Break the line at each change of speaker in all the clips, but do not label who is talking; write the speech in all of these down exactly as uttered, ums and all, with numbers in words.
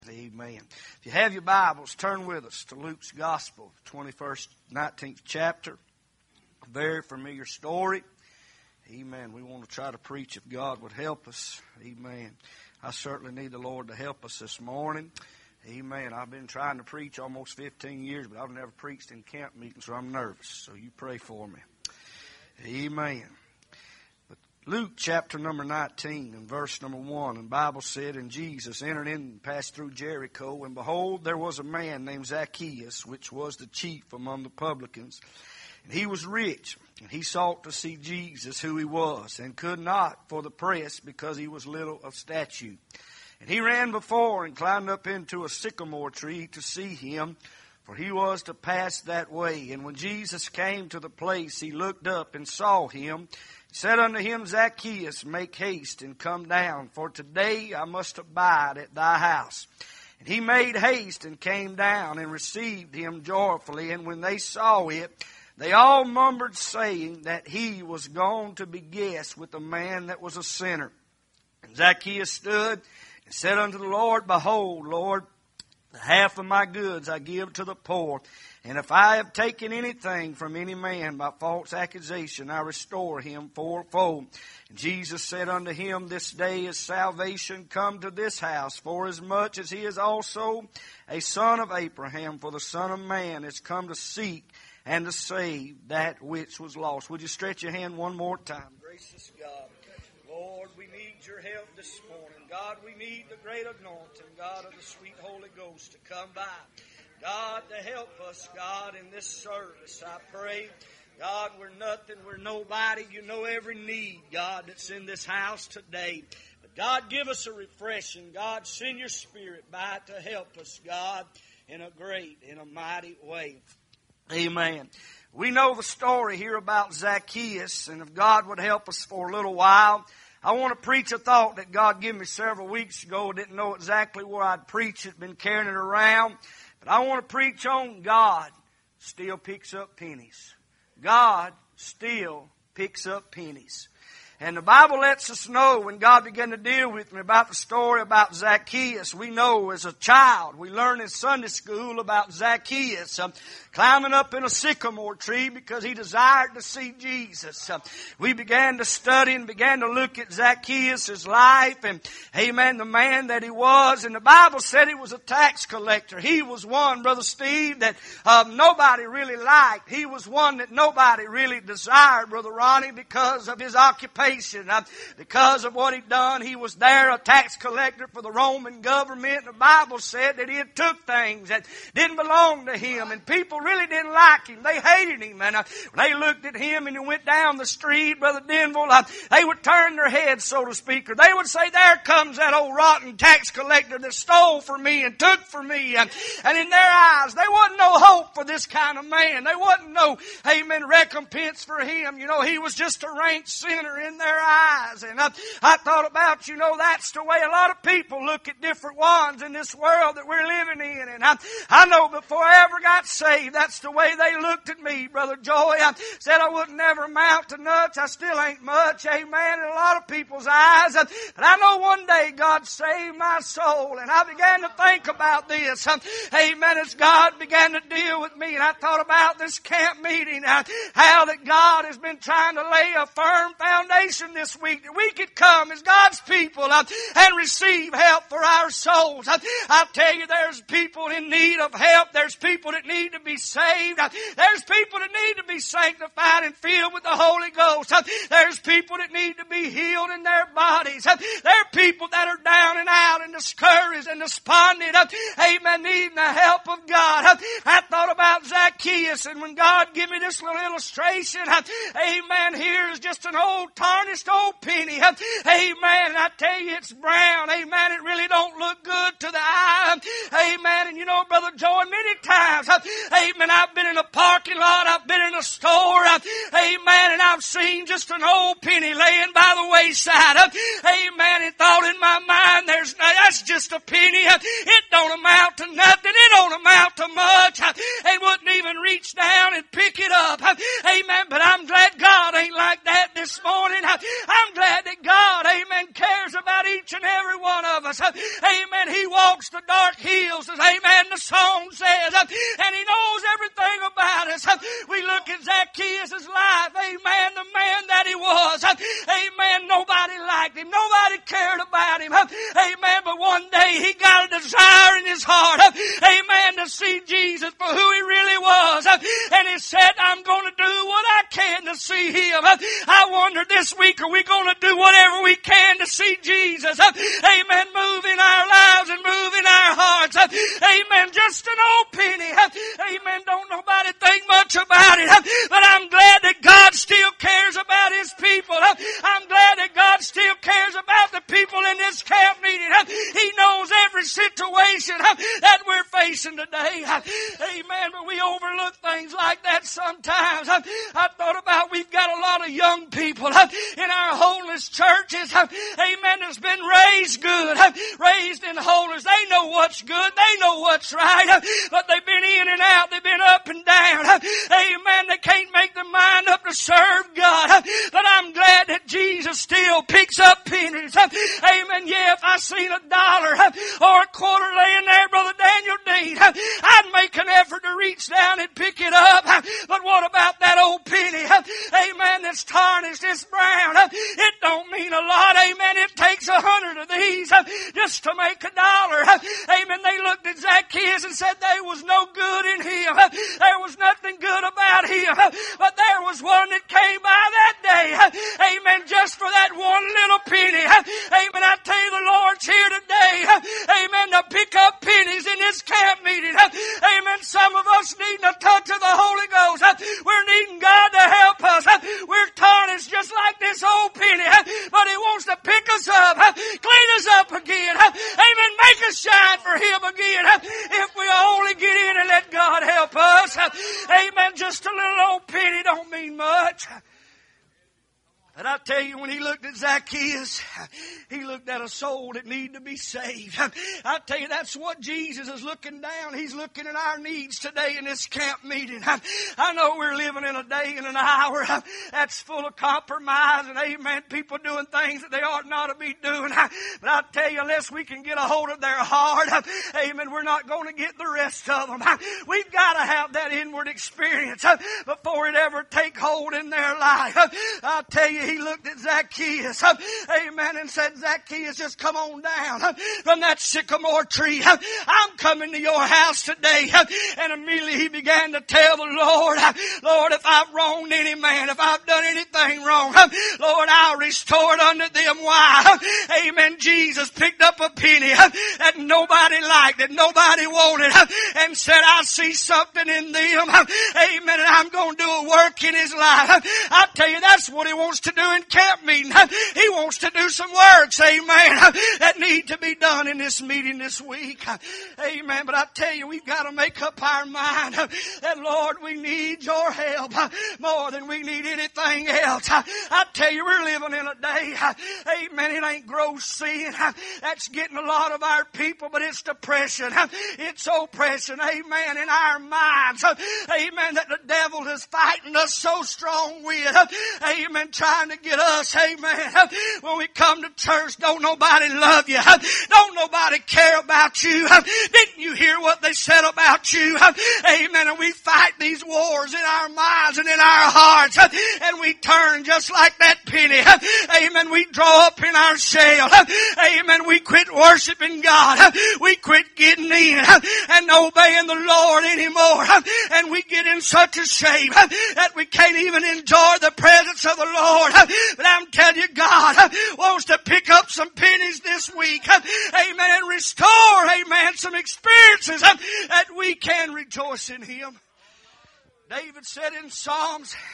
Amen. If you have your Bibles, turn with us to Luke's Gospel, twenty-first, nineteenth chapter. A very familiar story. Amen. We want to try to preach if God would help us. Amen. I certainly need the Lord to help us this morning. Amen. I've been trying to preach almost fifteen years, but I've never preached in camp meetings, so I'm nervous. So you pray for me. Amen. Luke chapter number nineteen and verse number one. And the Bible said, And Jesus entered in and passed through Jericho. And behold, there was a man named Zacchaeus, which was the chief among the publicans. And he was rich. And he sought to see Jesus, who he was, and could not for the press, because he was little of stature. And he ran before and climbed up into a sycamore tree to see him, for he was to pass that way. And when Jesus came to the place, he looked up and saw him. He said unto him, Zacchaeus, make haste and come down, for today I must abide at thy house. And he made haste and came down and received him joyfully. And when they saw it, they all murmured, saying that he was gone to be guest with a man that was a sinner. And Zacchaeus stood and said unto the Lord, Behold, Lord, the half of my goods I give to the poor. And if I have taken anything from any man by false accusation, I restore him fourfold. And Jesus said unto him, This day is salvation come to this house, forasmuch as he is also a son of Abraham. For the Son of Man is come to seek and to save that which was lost. Would you stretch your hand one more time? Gracious God, Lord, we need your help this morning. God, we need the great anointing, God, of the sweet Holy Ghost to come by. God, to help us, God, in this service, I pray. God, we're nothing, we're nobody. You know every need, God, that's in this house today. But God, give us a refreshing. God, send your Spirit by to help us, God, in a great, in a mighty way. Amen. We know the story here about Zacchaeus, and if God would help us for a little while, I want to preach a thought that God gave me several weeks ago. I didn't know exactly where I'd preach it, been carrying it around. But I want to preach on God still picks up pennies. God still picks up pennies. And the Bible lets us know when God began to deal with me about the story about Zacchaeus. We know as a child, we learned in Sunday school about Zacchaeus um, climbing up in a sycamore tree because he desired to see Jesus. Um, we began to study and began to look at Zacchaeus' life and, amen, the man that he was. And the Bible said he was a tax collector. He was one, Brother Steve, that um, nobody really liked. He was one that nobody really desired, Brother Ronnie, because of his occupation. Because of what he'd done, he was there, a tax collector for the Roman government. The Bible said that he had took things that didn't belong to him, and people really didn't like him. They hated him, and uh, when they looked at him and he went down the street, Brother Denville, uh, they would turn their heads, so to speak, or they would say, there comes that old rotten tax collector that stole from me and took from me. And, and in their eyes, there wasn't no hope for this kind of man. There wasn't no, amen, recompense for him. You know, he was just a rank sinner in their eyes. And I, I thought about, you know, that's the way a lot of people look at different ones in this world that we're living in. And I, I know before I ever got saved, that's the way they looked at me, Brother Joy. I said I wouldn't never amount to nuts. I still ain't much, amen, in a lot of people's eyes. But I know one day God saved my soul. And I began to think about this, amen, as God began to deal with me. And I thought about this camp meeting, how that God has been trying to lay a firm foundation this week that we could come as God's people uh, and receive help for our souls. Uh, I tell you, there's people in need of help. There's people that need to be saved. Uh, there's people that need to be sanctified and filled with the Holy Ghost. Uh, there's people that need to be healed in their bodies. Uh, there are people that are down and out and discouraged and despondent. Uh, amen, needing the help of God. Uh, I thought about Zacchaeus, and when God gave me this little illustration, uh, amen, here is just an old tarnished old penny. Amen. And I tell you, it's brown. Amen. It really don't look good to the eye. Amen. And you know, Brother Joy, many times, amen, I've been in a parking lot. I've been in a store. Amen. And I've I've seen just an old penny laying by the wayside. Amen. And thought in my mind, there's that's just a penny. It don't amount to nothing. It don't amount to much. They wouldn't even reach down and pick it up. Amen. But I'm glad God ain't like that this morning. I'm glad that God, amen, cares about each and every one of us. Amen. He walks the dark hills, as amen, the song says, and He knows everything about us. We look at Zacchaeus' life, amen, the man that he was. Amen. Nobody liked him. Nobody cared about him. Amen. But one day he got a desire in his heart, amen, to see Jesus for who He really was. And he said, I'm going to do what I can to see Him. I wonder this week, are we going to do whatever we can to see Jesus? Amen. Move in our lives and move in our hearts. Amen. Just an old penny. Amen. Don't nobody think much about it. But I'm glad that God still cares about His people. I'm glad that God still cares about the people in this camp meeting. He knows every situation that we're facing today. Amen. But we overlook things like that sometimes. I thought about we've got a lot of young people in our holiness churches. Amen. That's been raised good. Raised in holiness. They know what's good. They know what's right. But they've been in and out. They've been up and down. Amen. They can't make their mind up to serve God. But I'm glad that Jesus still picks up pennies. Amen. Yeah, if I seen a dollar or a quarter laying there, Brother Daniel Dean, I'd make an effort to reach down and pick it up. But what about that old penny? Amen. That's tarnished. It's brown. It don't mean a lot. Amen. It takes a hundred of these just to make a dollar. Amen. They looked at Zacchaeus and said there was no good in him. There was nothing good about him. But there was one that came by that day. Amen. Just for that one little penny. Amen. I tell you, the Lord's here today. Amen. To pick up pennies in this camp meeting. Amen. Some of us need a touch of the Holy Ghost. We're needing God to help us. We're tarnished just like this old penny. But He wants to pick us up. Clean us up again. Amen. Make us shine for Him again. If we only get in and let God help us. Amen. Just a little old penny don't mean much. But I tell you, when He looked at Zacchaeus, He looked at a soul that needed to be saved. I tell you, that's what Jesus is looking down. He's looking at our needs today in this camp meeting. I know we're living in a day and an hour that's full of compromise and, amen, people doing things that they ought not to be doing. But I tell you, unless we can get a hold of their heart, amen, we're not going to get the rest of them. We've got to have that inward experience before it ever take hold in their life. I tell you, He looked at Zacchaeus, amen, and said, Zacchaeus, just come on down from that sycamore tree. I'm coming to your house today. And immediately he began to tell the Lord, Lord, if I've wronged any man, if I've done anything wrong, Lord, I'll restore it unto them. Why? Amen. Jesus picked up a penny that nobody liked, that nobody wanted, and said, I see something in them. Amen. And I'm going to do a work in his life. I tell you, that's what He wants to do in camp meeting. He wants to do some works, amen, that need to be done in this meeting this week. Amen. But I tell you, we've got to make up our mind that, Lord, we need your help more than we need anything else. I tell you, we're living in a day, amen, it ain't gross sin that's getting a lot of our people, but it's depression. It's oppression, amen, in our minds, amen, that the devil is fighting us so strong with, amen, trying to get us, amen. When we come to church, don't nobody love you. Don't nobody care about you. Didn't you hear what they said about you? Amen. And we fight these wars in our minds and in our hearts. And we turn just like that penny. Amen. We draw up in our shell. Amen. We quit worshiping God. We quit getting in and obeying the Lord anymore. And we get in such a shape that we can't even enjoy the presence of the Lord. But I'm telling you, God wants to pick up some pennies this week. Amen. And restore, amen, some experiences that we can rejoice in Him. David said in Psalms,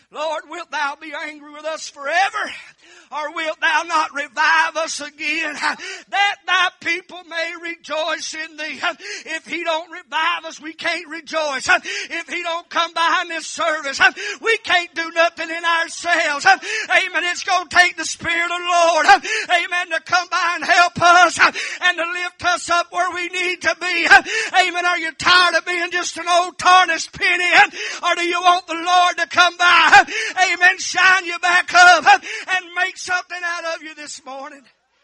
Lord, wilt thou be angry with us forever? Or wilt thou not revive us again? That thy people may rejoice in thee. If he don't revive us, we can't rejoice. If he don't come behind this service, we can't do nothing in ourselves. Amen. It's going to take the Spirit of the Lord, amen, to come by and help us and to lift us up where we need to be. Amen. Are you tired of being just an old tarnished penny? Or do you want the Lord to come by? Amen. Shine you back up and make something out of you this morning.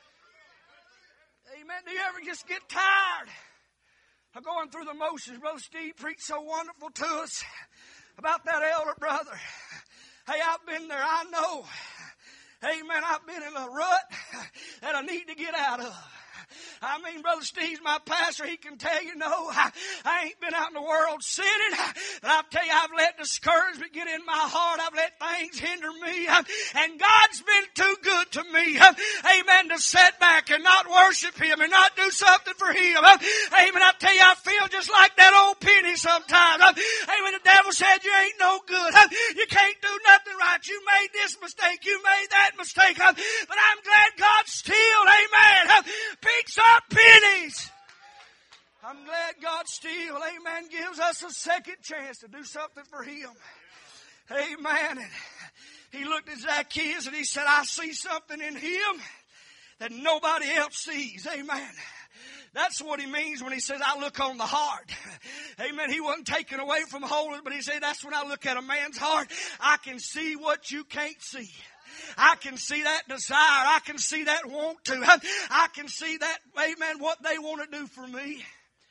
Amen. Do you ever just get tired of going through the motions? Brother Steve preached so wonderful to us about that elder brother. Hey, I've been there. I know. Amen. I've been in a rut that I need to get out of. I mean, Brother Steve's my pastor. He can tell you, no, I, I ain't been out in the world sinning. But I'll tell you, I've let discouragement get in my heart. I've let things hinder me. And God's been too good to me. Amen. To sit back and not worship Him and not do something for Him. Amen. I tell you, I feel just like that old penny sometimes. Amen. The devil said, you ain't no good. You can't do nothing right. You made this mistake. You made that mistake. But I'm glad God still, amen, picks up pennies. I'm glad God still, amen, gives us a second chance to do something for Him. Amen. And he looked at Zacchaeus and he said, I see something in him that nobody else sees. Amen. That's what he means when he says, I look on the heart. Amen. He wasn't taken away from holiness, but he said, that's when I look at a man's heart. I can see what you can't see. I can see that desire. I can see that want to. I can see that, amen, what they want to do for me.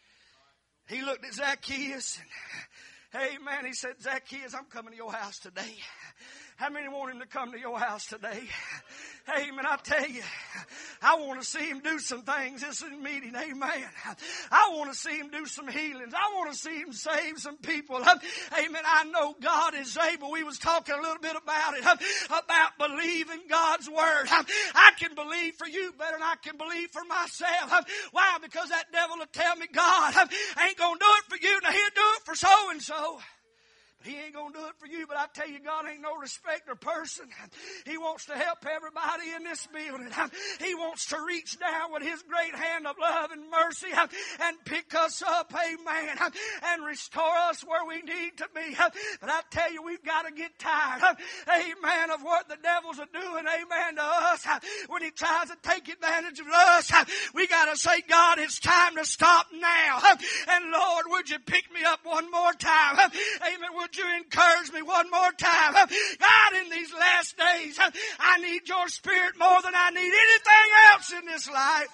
He looked at Zacchaeus and, amen, he said, Zacchaeus, I'm coming to your house today. How many want him to come to your house today? Amen. I tell you, I want to see him do some things this meeting. Amen. I want to see him do some healings. I want to see him save some people. Amen. I know God is able. We was talking a little bit about it, about believing God's word. I can believe for you better than I can believe for myself. Why? Because that devil will tell me God ain't going to do it for you. Now he'll do it for so and so. He ain't going to do it for you, but I tell you, God ain't no respecter person. He wants to help everybody in this building. He wants to reach down with His great hand of love and mercy and pick us up, amen, and restore us where we need to be. But I tell you, we've got to get tired, amen, of what the devils are doing, amen, to us. When he tries to take advantage of us, we got to say, God, it's time to stop now. And Lord, would you pick me up one more time? Amen. Would you encourage me one more time? God, in these last days, I need your Spirit more than I need anything else in this life.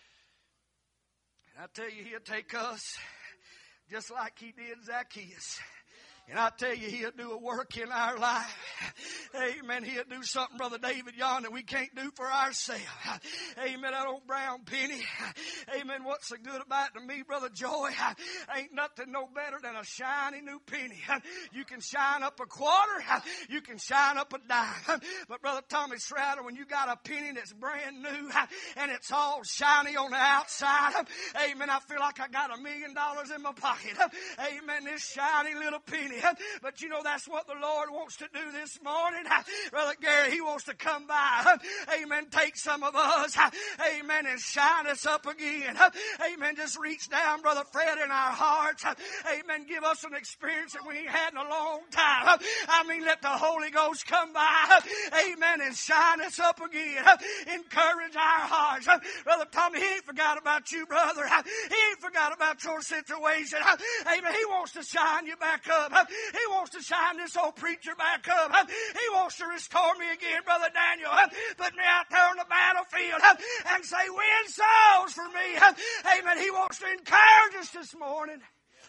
And I tell you, He'll take us just like He did Zacchaeus. And I tell you, He'll do a work in our life. Amen. He'll do something, Brother David, yonder we can't do for ourselves. Amen. That old brown penny. Amen. What's so good about it to me, Brother Joy? Ain't nothing no better than a shiny new penny. You can shine up a quarter. You can shine up a dime. But Brother Tommy Shrouder, when you got a penny that's brand new and it's all shiny on the outside, amen, I feel like I got a million dollars in my pocket. Amen. This shiny little penny. But you know, that's what the Lord wants to do this morning. Brother Gary, He wants to come by. Amen. Take some of us. Amen. And shine us up again. Amen. Just reach down, Brother Fred, in our hearts. Amen. Give us an experience that we ain't had in a long time. I mean, let the Holy Ghost come by. Amen. And shine us up again. Encourage our hearts. Brother Tommy, He ain't forgot about you, brother. He ain't forgot about your situation. Amen. He wants to shine you back up. He wants to shine this old preacher back up. He wants to restore me again, Brother Daniel. Put me out there on the battlefield and say, win souls for me. Amen. He wants to encourage us this morning.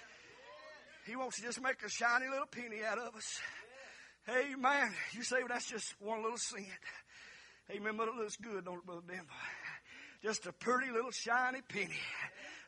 He wants to just make a shiny little penny out of us. Amen. You say, well, that's just one little cent. Amen. But it looks good, don't it, Brother Denver? Just a pretty little shiny penny.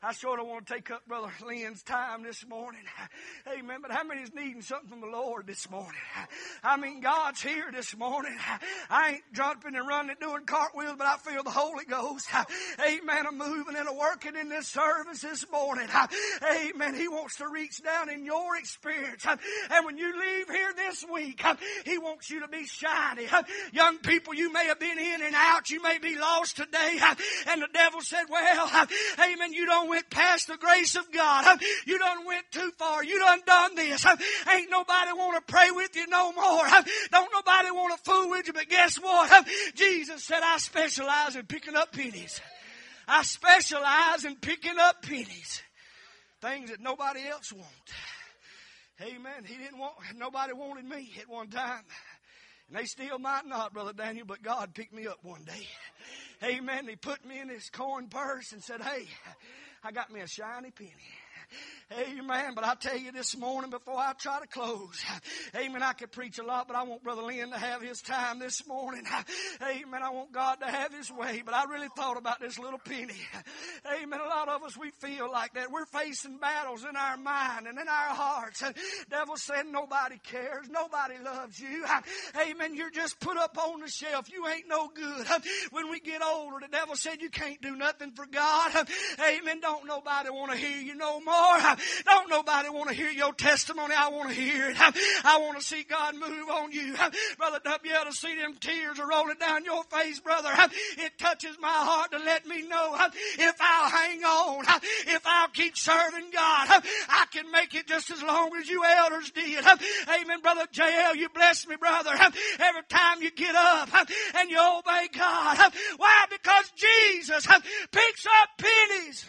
I sure don't want to take up Brother Lynn's time this morning. Amen. But how many is needing something from the Lord this morning? I mean, God's here this morning. I ain't jumping and running and doing cartwheels, but I feel the Holy Ghost. Amen. I'm moving and I'm working in this service this morning. Amen. He wants to reach down in your experience. And when you leave here this week, He wants you to be shiny. Young people, you may have been in and out. You may be lost today. And the devil said, well, amen, you done went past the grace of God. You done went too far. You done done this. Ain't nobody want to pray with you no more. Don't nobody want to fool with you. But guess what? Jesus said, I specialize in picking up pennies. I specialize in picking up pennies. Things that nobody else wants. Amen. He didn't want, nobody wanted me at one time. And they still might not, Brother Daniel, but God picked me up one day. Amen. He put me in his coin purse and said, hey, I got me a shiny penny. Amen. But I tell you this morning before I try to close, amen, I could preach a lot, but I want Brother Lynn to have his time this morning. Amen. I want God to have His way. But I really thought about this little penny. Amen. A lot of us, we feel like that. We're facing battles in our mind and in our hearts. The devil said nobody cares. Nobody loves you. Amen. You're just put up on the shelf. You ain't no good. When we get older, the devil said you can't do nothing for God. Amen. Don't nobody want to hear you no more. Don't nobody want to hear your testimony. I want to hear it. I want to see God move on you. Brother W, to see them tears are rolling down your face, brother. It touches my heart to let me know if I'll hang on, if I'll keep serving God, I can make it just as long as you elders did. Amen. Brother J L, you bless me, brother. Every time you get up and you obey God. Why? Because Jesus picks up pennies.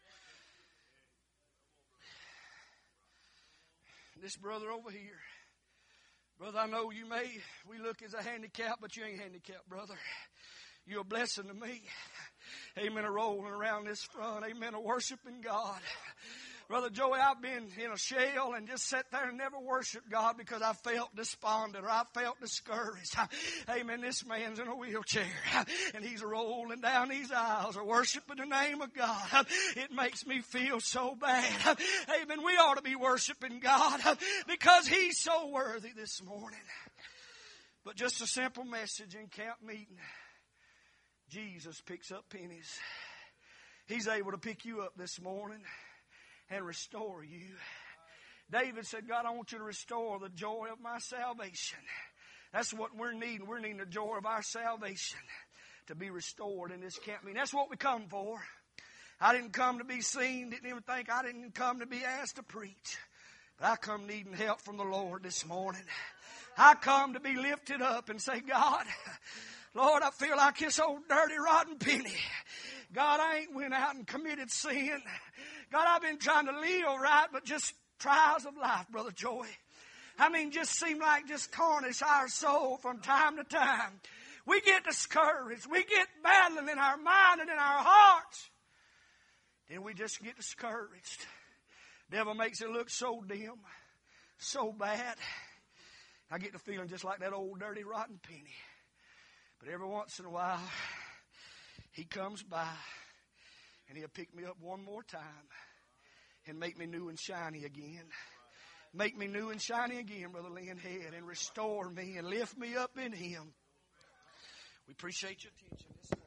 This brother over here. Brother, I know you may, we look as a handicap, but you ain't handicapped, brother. You're a blessing to me. Amen. A rolling around this front. Amen. A worshiping God. Brother Joey, I've been in a shell and just sat there and never worshiped God because I felt despondent or I felt discouraged. Amen. This man's in a wheelchair and he's rolling down these aisles or worshiping the name of God. It makes me feel so bad. Amen. We ought to be worshiping God because He's so worthy this morning. But just a simple message in camp meeting. Jesus picks up pennies. He's able to pick you up this morning and restore you. David said, God, I want you to restore the joy of my salvation. That's what we're needing. We're needing the joy of our salvation to be restored in this camp meeting. That's what we come for. I didn't come to be seen. Didn't even think I didn't come to be asked to preach. But I come needing help from the Lord this morning. I come to be lifted up and say, God, Lord, I feel like this old dirty rotten penny. God, I ain't went out and committed sin. God, I've been trying to live right, but just trials of life, Brother Joey. I mean, just seem like just tarnish our soul from time to time. We get discouraged. We get battling in our mind and in our hearts. Then we just get discouraged. Devil makes it look so dim, so bad. I get the feeling just like that old dirty rotten penny. But every once in a while, He comes by and He'll pick me up one more time and make me new and shiny again. Make me new and shiny again, Brother Lynn Head, and restore me and lift me up in Him. We appreciate your attention this morning.